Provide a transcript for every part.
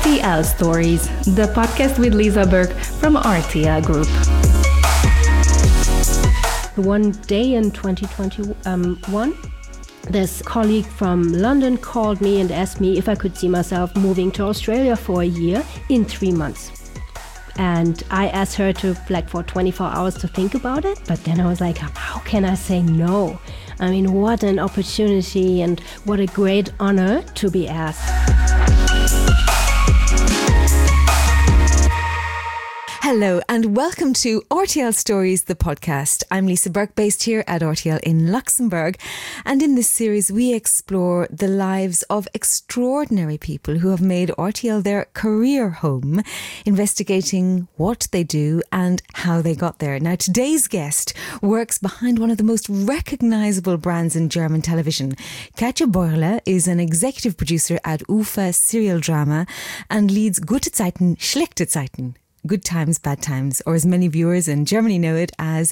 RTL Stories, the podcast with Lisa Berg from RTL Group. One day in 2021, this colleague from London called me and asked me if I could see myself moving to Australia for a year in 3 months. And I asked her for 24 hours to think about it. But then I was like, how can I say no? I mean, what an opportunity and what a great honor to be asked. Hello and welcome to RTL Stories, the podcast. I'm Lisa Burke, based here at RTL in Luxembourg. And in this series, we explore the lives of extraordinary people who have made RTL their career home, investigating what they do and how they got there. Now, today's guest works behind one of the most recognisable brands in German television. Katja Beurle is an executive producer at UFA Serial Drama and leads Gute Zeiten, Schlechte Zeiten. Good Times, Bad Times, or as many viewers in Germany know it as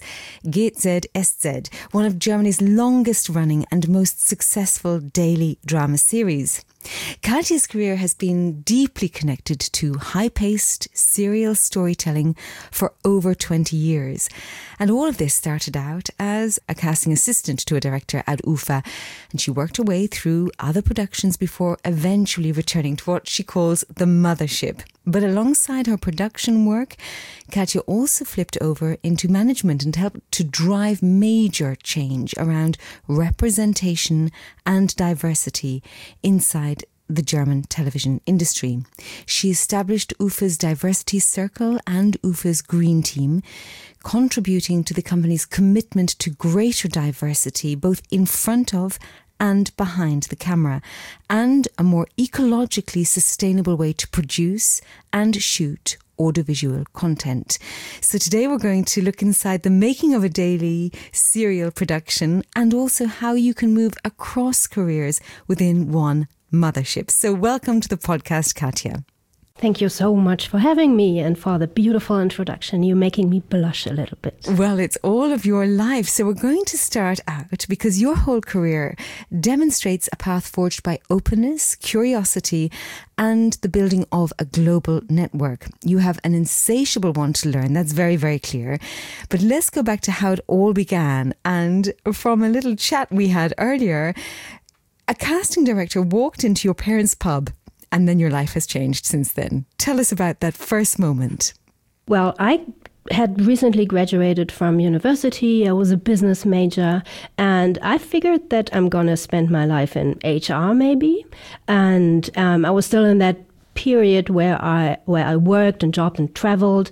GZSZ, one of Germany's longest running and most successful daily drama series. Katja's career has been deeply connected to high-paced serial storytelling for over 20 years. And all of this started out as a casting assistant to a director at UFA. And she worked her way through other productions before eventually returning to what she calls the mothership. But alongside her production work, Katja also flipped over into management and helped to drive major change around representation and diversity inside the German television industry. She established UFA's Diversity Circle and UFA's Green Team, contributing to the company's commitment to greater diversity, both in front of and behind the camera, and a more ecologically sustainable way to produce and shoot audiovisual content. So today we're going to look inside the making of a daily serial production and also how you can move across careers within one mothership. So welcome to the podcast, Katja. Thank you so much for having me and for the beautiful introduction. You're making me blush a little bit. Well, it's all of your life. So we're going to start out because your whole career demonstrates a path forged by openness, curiosity, and the building of a global network. You have an insatiable want to learn. That's very, very clear. But let's go back to how it all began. And from a little chat we had earlier, a casting director walked into your parents' pub and then your life has changed since then. Tell us about that first moment. Well, I had recently graduated from university. I was a business major and I figured that I'm going to spend my life in HR maybe. And I was still in that period where I worked and jobbed and traveled.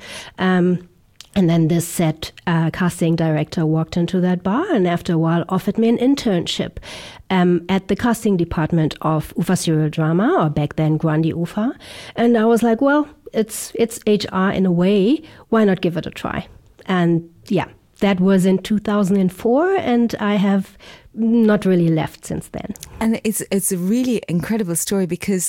And then this said casting director walked into that bar and after a while offered me an internship at the casting department of UFA Serial Drama, or back then Grandi UFA. And I was like, well, it's HR in a way. Why not give it a try? And yeah, that was in 2004 and I have not really left since then. And it's a really incredible story because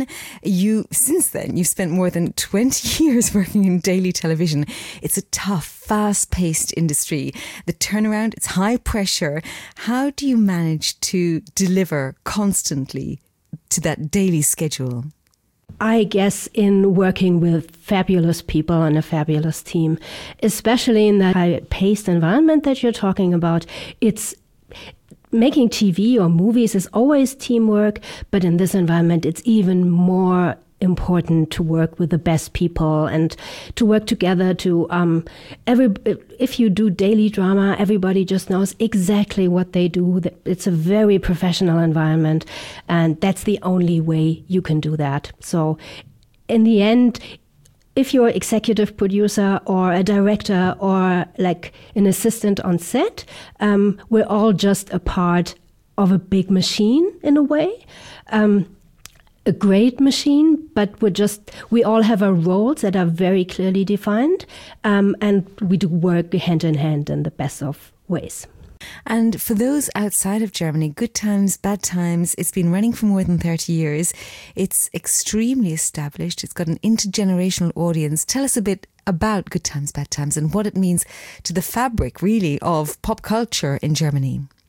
since then you've spent more than 20 years working in daily television. It's a tough, fast-paced industry. The turnaround, it's high pressure. How do you manage to deliver constantly to that daily schedule? I guess in working with fabulous people and a fabulous team, especially in that high-paced environment that you're talking about, it's making TV or movies is always teamwork, but in this environment, it's even more important to work with the best people and to work together if you do daily drama, everybody just knows exactly what they do. It's a very professional environment and that's the only way you can do that. So in the end, if you're an executive producer or a director or like an assistant on set, we're all just a part of a big machine in a way. A great machine, but we all have our roles that are very clearly defined, and we do work hand in hand in the best of ways. And for those outside of Germany, Good Times, Bad Times, it's been running for more than 30 years. It's extremely established. It's got an intergenerational audience. Tell us a bit about Good Times, Bad Times and what it means to the fabric, really, of pop culture in Germany.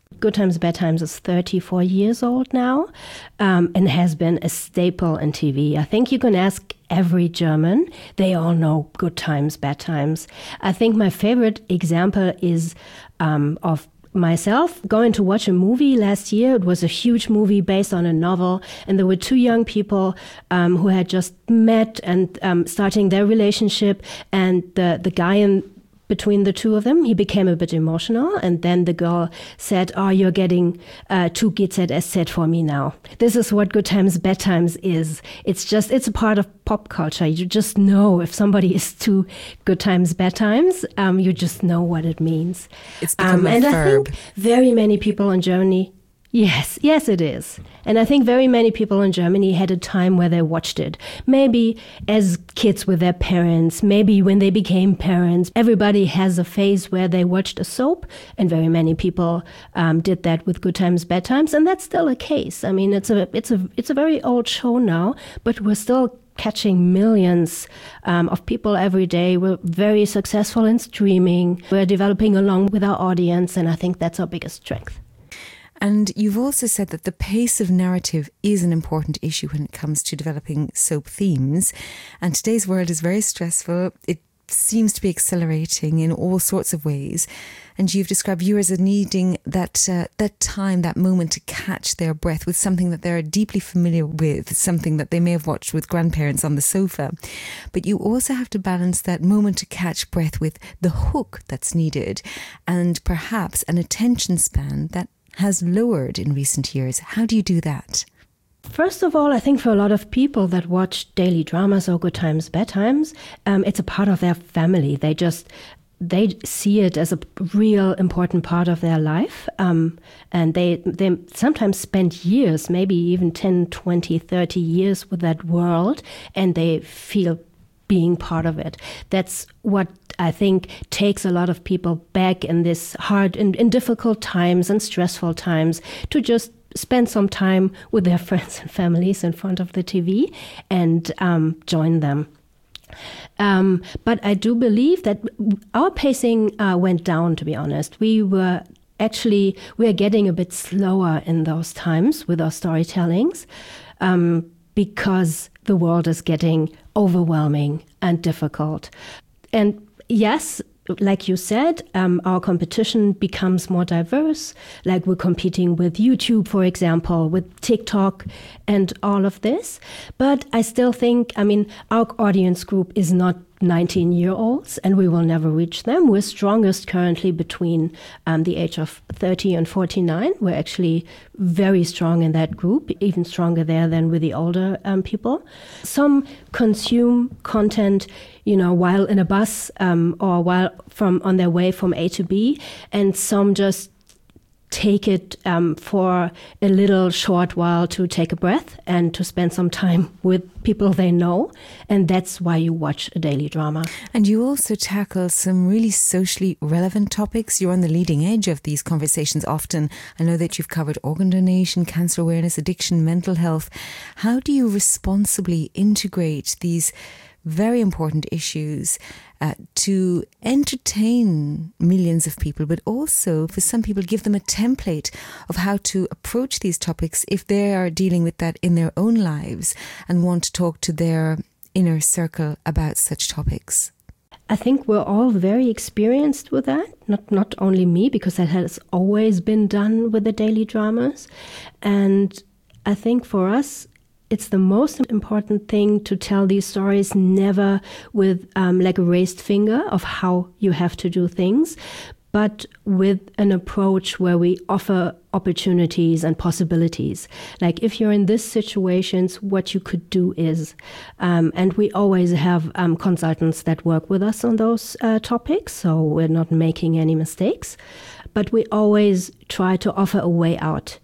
Good Times, Bad Times is 34 years old now, and has been a staple in TV. I think you can ask every German. They all know Good Times, Bad Times. I think my favorite example is of myself going to watch a movie last year. It was a huge movie based on a novel, and there were two young people who had just met and starting their relationship, and the guy between the two of them, he became a bit emotional, and then the girl said, "Oh, you're getting too GZSZ for me now." This is what Good Times, Bad Times is. It's a part of pop culture. You just know if somebody is too Good Times, Bad Times, you just know what it means. It's become a verb. And I think very many people in Germany, yes, it is. And I think very many people in Germany had a time where they watched it. Maybe as kids with their parents, maybe when they became parents. Everybody has a phase where they watched a soap, and very many people did that with Good Times, Bad Times, and that's still a case. I mean, it's a very old show now, but we're still catching millions of people every day. We're very successful in streaming. We're developing along with our audience, and I think that's our biggest strength. And you've also said that the pace of narrative is an important issue when it comes to developing soap themes. And today's world is very stressful. It seems to be accelerating in all sorts of ways. And you've described viewers as needing that time, that moment to catch their breath with something that they're deeply familiar with, something that they may have watched with grandparents on the sofa. But you also have to balance that moment to catch breath with the hook that's needed, and perhaps an attention span that has lowered in recent years. How do you do that? First of all, I think for a lot of people that watch daily dramas or Good Times, Bad Times, it's a part of their family. They see it as a real important part of their life. And they sometimes spend years, maybe even 10, 20, 30 years with that world, and they feel being part of it. That's what I think takes a lot of people back in this hard, in difficult times and stressful times, to just spend some time with their friends and families in front of the TV and join them. But I do believe that our pacing went down, to be honest. We are getting a bit slower in those times with our storytellings, because the world is getting overwhelming and difficult. And yes, like you said, our competition becomes more diverse. Like we're competing with YouTube, for example, with TikTok and all of this. But I still think, our audience group is not 19-year-olds, and we will never reach them. We're strongest currently between the age of 30 and 49. We're actually very strong in that group, even stronger there than with the older people. Some consume content, while in a bus or while on their way from A to B, and some just take it for a little short while to take a breath and to spend some time with people they know. And that's why you watch a daily drama. And you also tackle some really socially relevant topics. You're on the leading edge of these conversations often. I know that you've covered organ donation, cancer awareness, addiction, mental health. How do you responsibly integrate these very important issues to entertain millions of people, but also for some people give them a template of how to approach these topics if they are dealing with that in their own lives and want to talk to their inner circle about such topics? I think we're all very experienced with that, not only me, because that has always been done with the daily dramas. And I think for us, it's the most important thing to tell these stories, never with like a raised finger of how you have to do things, but with an approach where we offer opportunities and possibilities. Like if you're in these situations, what you could do is, and we always have consultants that work with us on those topics, so we're not making any mistakes, but we always try to offer a way out.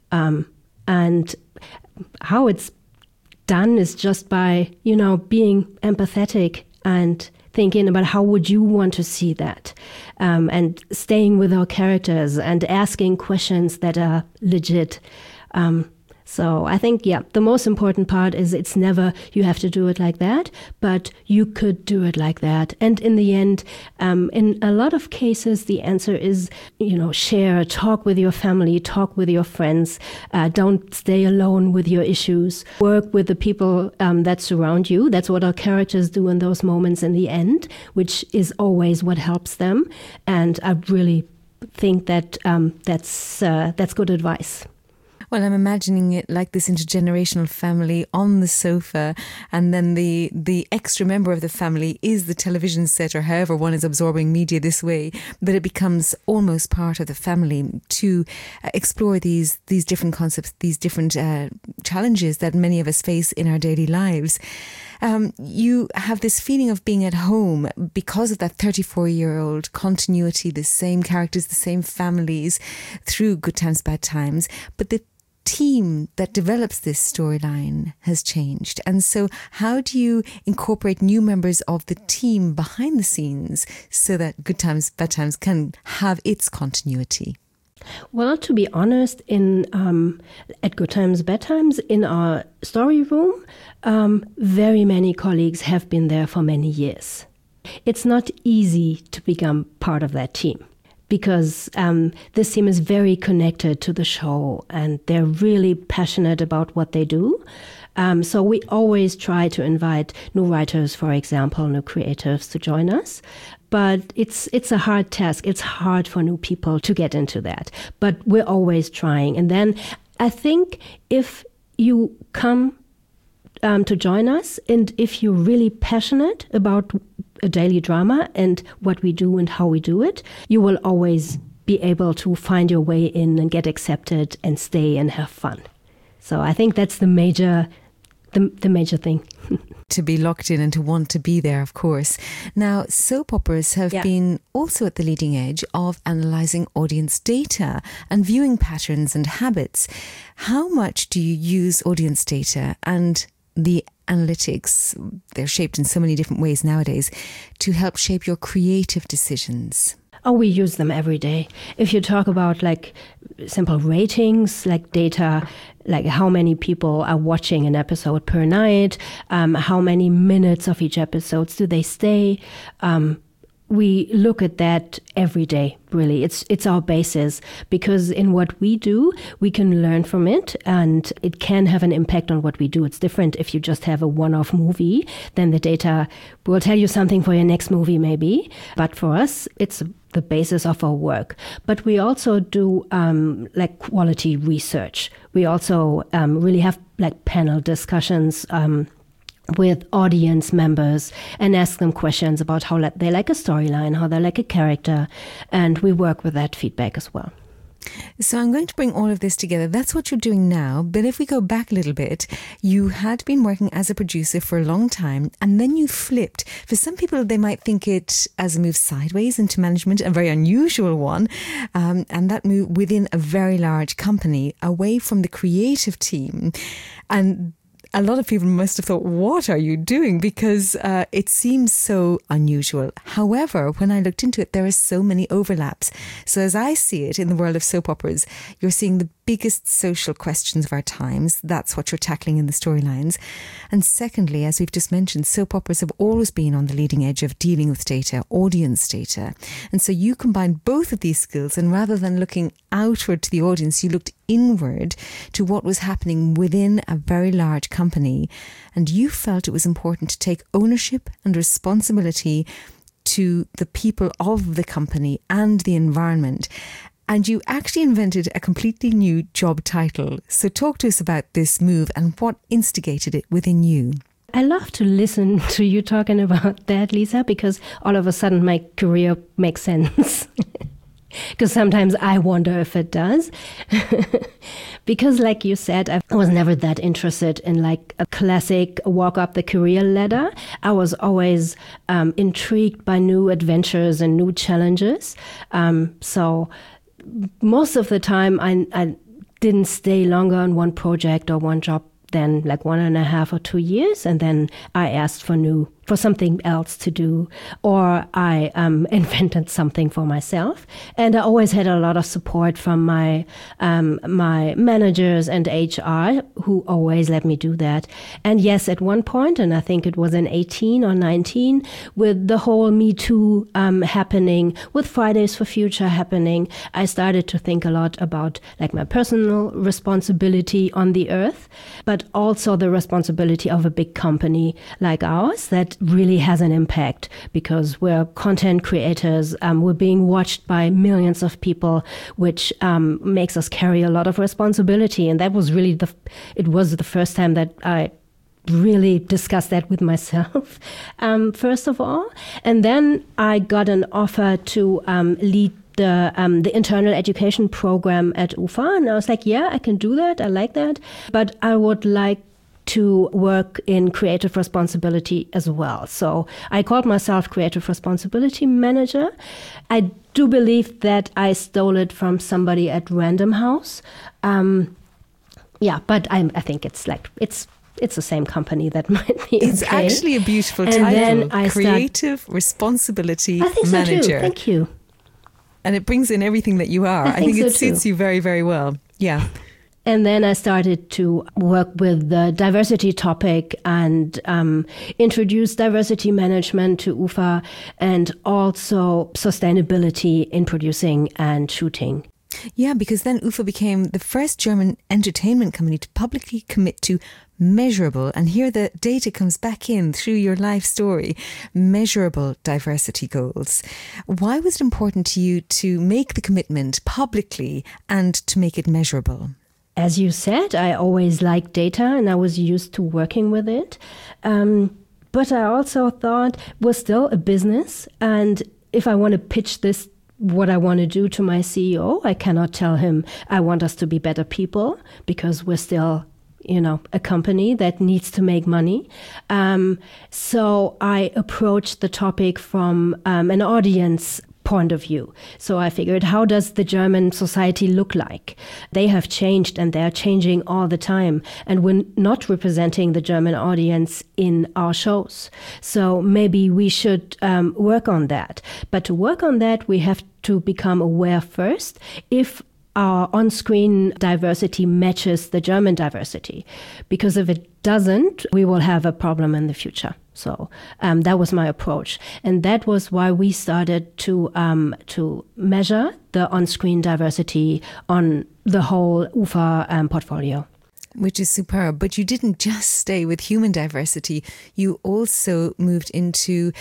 And how it's done is just by, being empathetic and thinking about how would you want to see that, and staying with our characters and asking questions that are legit. So I think, the most important part is it's never you have to do it like that, but you could do it like that. And in the end, in a lot of cases, the answer is, share, talk with your family, talk with your friends. Don't stay alone with your issues. Work with the people that surround you. That's what our characters do in those moments in the end, which is always what helps them. And I really think that that's good advice. Well, I'm imagining it like this intergenerational family on the sofa, and then the extra member of the family is the television set, or however one is absorbing media this way, but it becomes almost part of the family to explore these different concepts, these different challenges that many of us face in our daily lives. You have this feeling of being at home because of that 34-year-old continuity, the same characters, the same families through good times, bad times, but the team that develops this storyline has changed. And so how do you incorporate new members of the team behind the scenes so that Good Times, Bad Times can have its continuity? Well, to be honest, at Good Times, Bad Times, in our story room, very many colleagues have been there for many years. It's not easy to become part of that team, because this team is very connected to the show and they're really passionate about what they do. So we always try to invite new writers, for example, new creatives to join us. But it's a hard task. It's hard for new people to get into that. But we're always trying. And then I think if you come to join us, and if you're really passionate about a daily drama and what we do and how we do it, you will always be able to find your way in and get accepted and stay and have fun. So I think that's the major thing. To be locked in and to want to be there, of course. Now, soap operas have been also at the leading edge of analysing audience data and viewing patterns and habits. How much do you use audience data and the analytics, they're shaped in so many different ways nowadays, to help shape your creative decisions? Oh, we use them every day. If you talk about like simple ratings, like data, like how many people are watching an episode per night, how many minutes of each episode do they stay, we look at that every day, really. It's our basis, because in what we do, we can learn from it and it can have an impact on what we do. It's different if you just have a one-off movie, then the data will tell you something for your next movie maybe. But for us, it's the basis of our work. But we also do like quality research. We also really have like panel discussions with audience members and ask them questions about how they like a storyline, how they like a character, and we work with that feedback as well. So I'm going to bring all of this together. That's what you're doing now. But if we go back a little bit, you had been working as a producer for a long time and then you flipped. For some people, they might think it as a move sideways into management, a very unusual one. And that move within a very large company away from the creative team. And a lot of people must have thought, what are you doing? Because it seems so unusual. However, when I looked into it, there are so many overlaps. So as I see it in the world of soap operas, you're seeing the biggest social questions of our times. That's what you're tackling in the storylines. And secondly, as we've just mentioned, soap operas have always been on the leading edge of dealing with data, audience data. And so you combine both of these skills, and rather than looking outward to the audience, you looked inward to what was happening within a very large company. And you felt it was important to take ownership and responsibility to the people of the company and the environment. And you actually invented a completely new job title. So talk to us about this move and what instigated it within you. I love to listen to you talking about that, Lisa, because all of a sudden my career makes sense. Because sometimes I wonder if it does. Because like you said, I was never that interested in like a classic walk up the career ladder. I was always intrigued by new adventures and new challenges. So most of the time I didn't stay longer on one project or one job than like 1.5 or 2 years. And then I asked for new for something else to do, or I invented something for myself. And I always had a lot of support from my managers and HR, who always let me do that. And yes, at one point, and I think it was in 18 or 19, with the whole Me Too happening, with Fridays for Future happening, I started to think a lot about like my personal responsibility on the earth, but also the responsibility of a big company like ours that really has an impact, because we're content creators, we're being watched by millions of people, which makes us carry a lot of responsibility. And that was really it was the first time that I really discussed that with myself, first of all. And then I got an offer to lead the internal education program at UFA. And I was like, yeah, I can do that. I like that. But I would like to work in creative responsibility as well. So I called myself Creative Responsibility Manager. I do believe that I stole it from somebody at Random House. But I think it's the same company. That might be It's okay. actually a beautiful title. Creative Responsibility Manager. I think so too. Thank you. And it brings in everything that you are. I think it suits you very, very well. Yeah. And then I started to work with the diversity topic and introduce diversity management to UFA, and also sustainability in producing and shooting. Yeah, because then UFA became the first German entertainment company to publicly commit to measurable, and here the data comes back in through your life story, measurable diversity goals. Why was it important to you to make the commitment publicly and to make it measurable? As you said, I always liked data and I was used to working with it. But I also thought we're still a business, and if I want to pitch this, what I want to do to my CEO, I cannot tell him I want us to be better people, because we're still, a company that needs to make money. So I approached the topic from an audience point of view. So I figured, how does the German society look like? They have changed, and they're changing all the time. And we're not representing the German audience in our shows. So maybe we should work on that. But to work on that, we have to become aware first if our on-screen diversity matches the German diversity. Because if it doesn't, we will have a problem in the future. So that was my approach. And that was why we started to measure the on-screen diversity on the whole UFA portfolio. Which is superb. But you didn't just stay with human diversity. You also moved into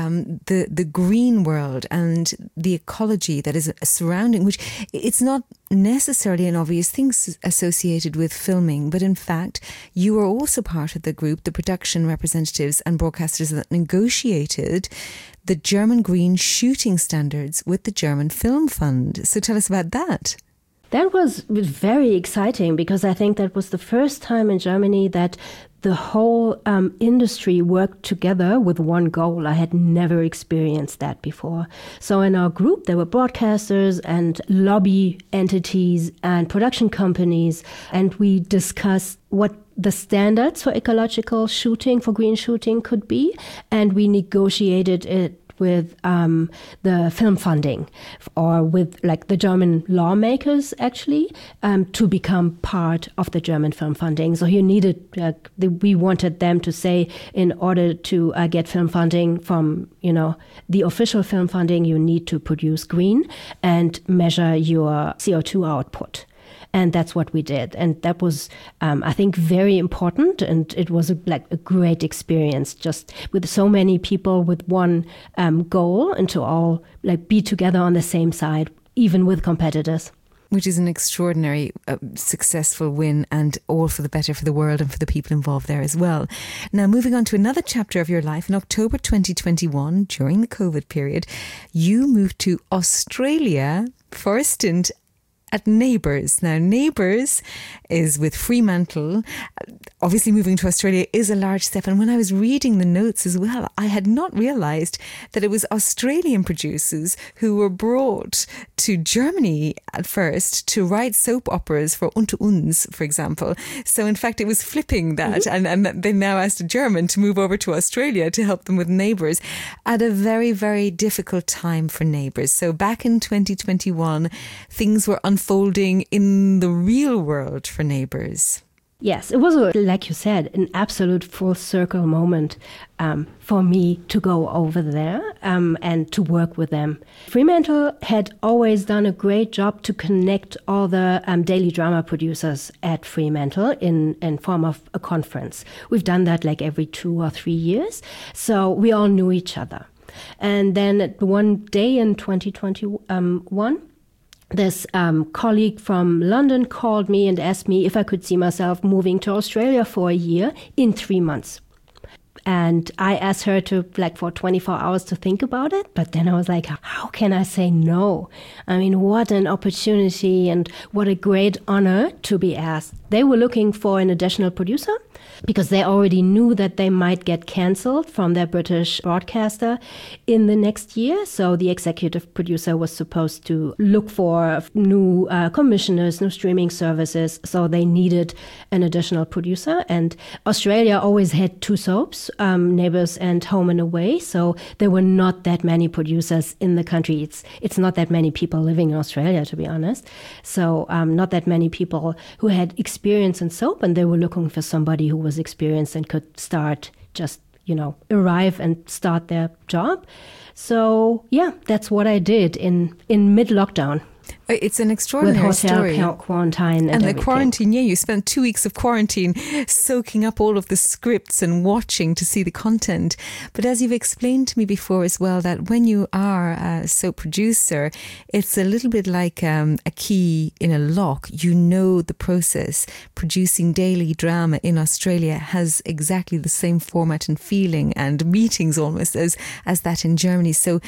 the green world and the ecology that is surrounding, which it's not necessarily an obvious thing associated with filming. But in fact, you were also part of the group, the production representatives and broadcasters that negotiated the German green shooting standards with the German Film Fund. So tell us about that. That was very exciting, because I think that was the first time in Germany that the whole industry worked together with one goal. I had never experienced that before. So in our group, there were broadcasters and lobby entities and production companies, and we discussed what the standards for ecological shooting, for green shooting could be, and we negotiated it with the film funding, or with like the German lawmakers actually, to become part of the German film funding. So you needed, we wanted them to say, in order to get film funding from, the official film funding, you need to produce green and measure your CO2 output. And that's what we did. And that was, I think, very important. And it was a great experience, just with so many people with one goal, and to all be together on the same side, even with competitors. Which is an extraordinary successful win, and all for the better for the world and for the people involved there as well. Now, moving on to another chapter of your life, in October 2021, during the COVID period, you moved to Australia for a stint at Neighbours. Now, Neighbours is with Fremantle. obviously moving to Australia is a large step. And when I was reading the notes as well, I had not realised that it was Australian producers who were brought to Germany at first to write soap operas for Unter uns, for example. So in fact, it was flipping that. Mm-hmm. And they now asked a German to move over to Australia to help them with Neighbours at a very, very difficult time for Neighbours. So back in 2021, things were unfolding in the real world for Neighbours. Yes, it was, like you said, an absolute full circle moment for me to go over there and to work with them. Fremantle had always done a great job to connect all the daily drama producers at Fremantle in form of a conference. We've done that like every 2 or 3 years, so we all knew each other. And then one day in 2021, this colleague from London called me and asked me if I could see myself moving to Australia for a year in 3 months. And I asked her for 24 hours to think about it. But then I was like, how can I say no? I mean, what an opportunity and what a great honor to be asked. They were looking for an additional producer because they already knew that they might get cancelled from their British broadcaster in the next year. So the executive producer was supposed to look for new commissioners, new streaming services. So they needed an additional producer. And Australia always had 2 soaps, Neighbours and Home and Away. So there were not that many producers in the country. It's not that many people living in Australia, to be honest. So not that many people who had experience in soap, and they were looking for somebody who was experienced and could start arrive and start their job. So yeah, that's what I did in mid-lockdown. It's an extraordinary with hotel story. Quarantine and the everything. Quarantine, you spent 2 weeks of quarantine soaking up all of the scripts and watching to see the content. But as you've explained to me before as well, that when you are a soap producer, it's a little bit like a key in a lock. You know the process. Producing daily drama in Australia has exactly the same format and feeling and meetings almost as that in Germany. So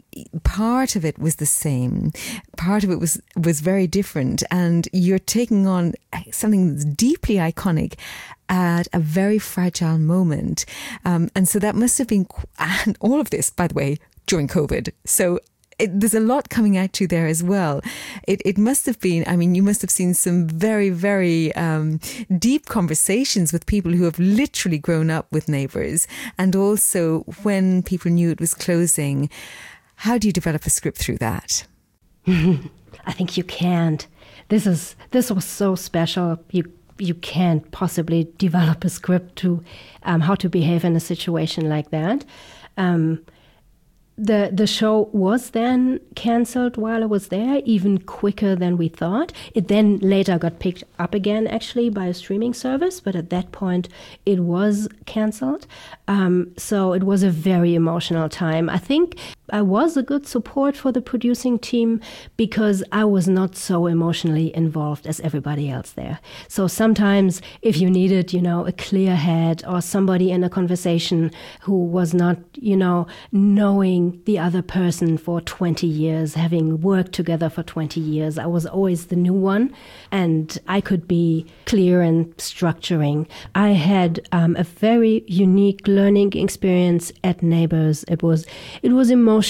part of it was the same. Part of it was very different, and you're taking on something that's deeply iconic at a very fragile moment. And so that must have been, and all of this, by the way, during COVID. So there's a lot coming at you there as well. It must have been, I mean, you must have seen some very, very deep conversations with people who have literally grown up with Neighbours. And also when people knew it was closing, how do you develop a script through that? I think you can't. This was so special. You can't possibly develop a script to how to behave in a situation like that. The show was then cancelled while I was there, even quicker than we thought. It then later got picked up again, actually, by a streaming service, but at that point it was cancelled. So it was a very emotional time. I think I was a good support for the producing team because I was not so emotionally involved as everybody else there. So sometimes if you needed, a clear head or somebody in a conversation who was not, knowing the other person for 20 years, having worked together for 20 years, I was always the new one, and I could be clear and structuring. I had a very unique learning experience at Neighbours. It was emotional.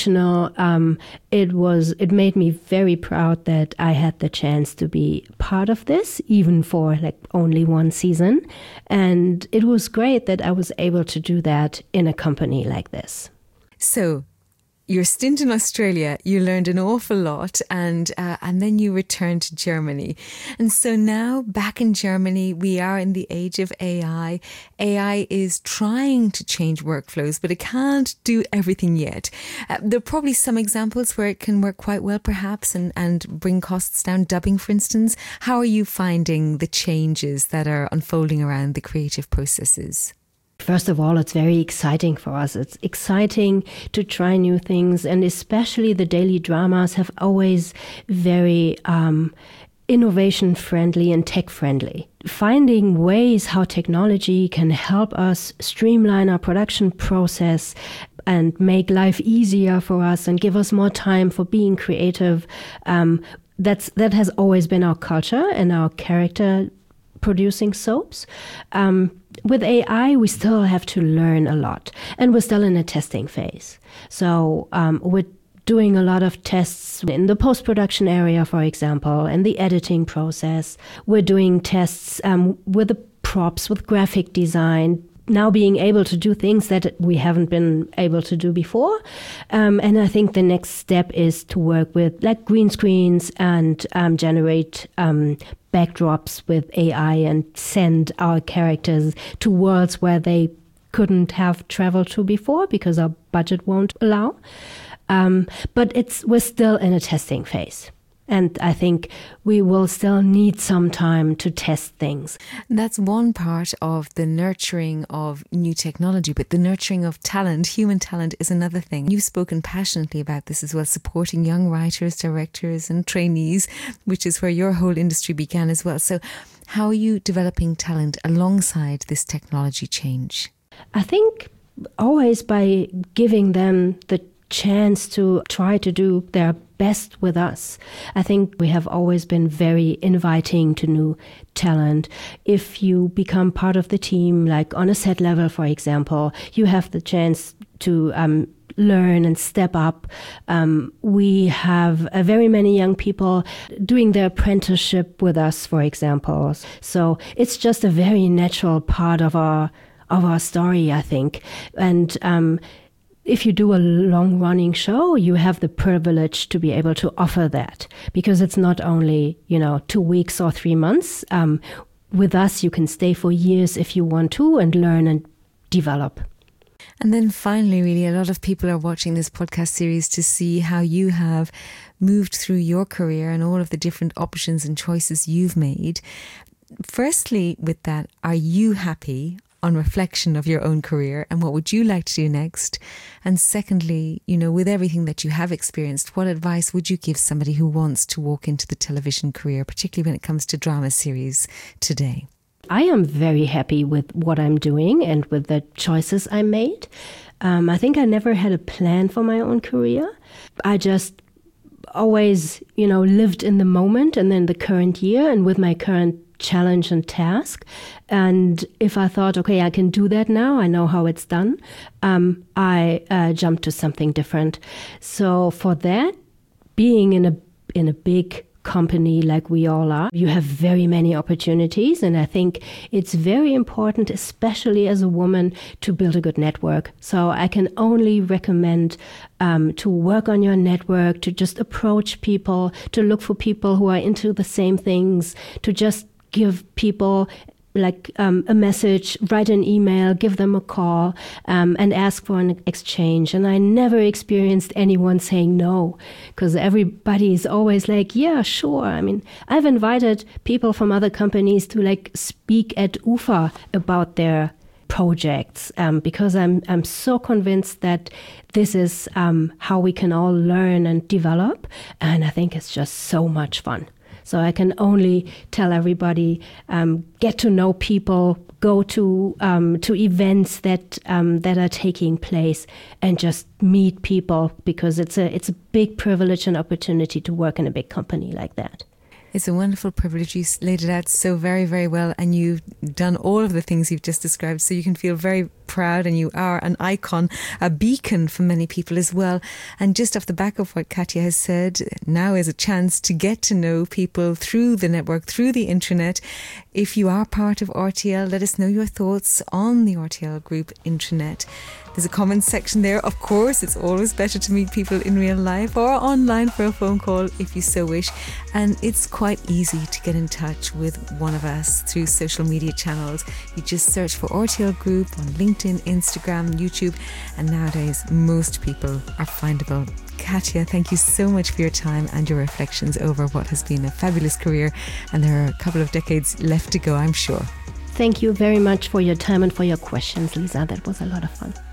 It made me very proud that I had the chance to be part of this, even for only 1 season. And it was great that I was able to do that in a company like this. So your stint in Australia, you learned an awful lot, and then you returned to Germany. And so now back in Germany, we are in the age of AI. AI is trying to change workflows, but it can't do everything yet. There are probably some examples where it can work quite well, perhaps, and bring costs down. Dubbing, for instance. How are you finding the changes that are unfolding around the creative processes? First of all, it's very exciting for us. It's exciting to try new things, and especially the daily dramas have always very innovation-friendly and tech-friendly. Finding ways how technology can help us streamline our production process and make life easier for us and give us more time for being creative, that has always been our culture and our character producing soaps. With AI, we still have to learn a lot, and we're still in a testing phase. So we're doing a lot of tests in the post-production area, for example, and the editing process. We're doing tests with the props, with graphic design, now being able to do things that we haven't been able to do before. And I think the next step is to work with like green screens and generate backdrops with AI and send our characters to worlds where they couldn't have traveled to before because our budget won't allow. But we're still in a testing phase. And I think we will still need some time to test things. That's one part of the nurturing of new technology, but the nurturing of talent, human talent, is another thing. You've spoken passionately about this as well, supporting young writers, directors and trainees, which is where your whole industry began as well. So how are you developing talent alongside this technology change? I think always by giving them the chance to try to do their best with us. I think we have always been very inviting to new talent. If you become part of the team, like on a set level, for example, you have the chance to learn and step up. We have very many young people doing their apprenticeship with us, for example. So it's just a very natural part of our story, I think. And if you do a long-running show, you have the privilege to be able to offer that, because it's not only, 2 weeks or 3 months. With us, you can stay for years if you want to and learn and develop. And then finally, really, a lot of people are watching this podcast series to see how you have moved through your career and all of the different options and choices you've made. Firstly, with that, are you happy on reflection of your own career, and what would you like to do next? And secondly, with everything that you have experienced, what advice would you give somebody who wants to walk into the television career, particularly when it comes to drama series today? I am very happy with what I'm doing and with the choices I made. I think I never had a plan for my own career. I just always, lived in the moment and then the current year and with my current challenge and task. And if I thought, okay, I can do that now, I know how it's done, I jumped to something different. So for that, being in a big company like we all are, you have very many opportunities, and I think it's very important, especially as a woman, to build a good network. So I can only recommend to work on your network, to just approach people, to look for people who are into the same things, to just give people a message, write an email, give them a call, and ask for an exchange. And I never experienced anyone saying no, because everybody is always like, yeah, sure. I mean, I've invited people from other companies to speak at UFA about their projects, because I'm so convinced that this is how we can all learn and develop. And I think it's just so much fun. So I can only tell everybody, get to know people, go to events that are taking place, and just meet people, because it's a big privilege and opportunity to work in a big company like that. It's a wonderful privilege. You laid it out so very, very well, and you've done all of the things you've just described, so you can feel very proud, and you are an icon, a beacon for many people as well. And just off the back of what Katja has said, now is a chance to get to know people through the network, through the intranet. If you are part of RTL, let us know your thoughts on the RTL Group intranet. There's a comment section there. Of course, it's always better to meet people in real life or online for a phone call if you so wish. And it's quite easy to get in touch with one of us through social media channels. You just search for RTL Group on LinkedIn, Instagram, YouTube, and nowadays most people are findable. Katja, thank you so much for your time and your reflections over what has been a fabulous career, and there are a couple of decades left to go, I'm sure. Thank you very much for your time and for your questions, Lisa. That was a lot of fun.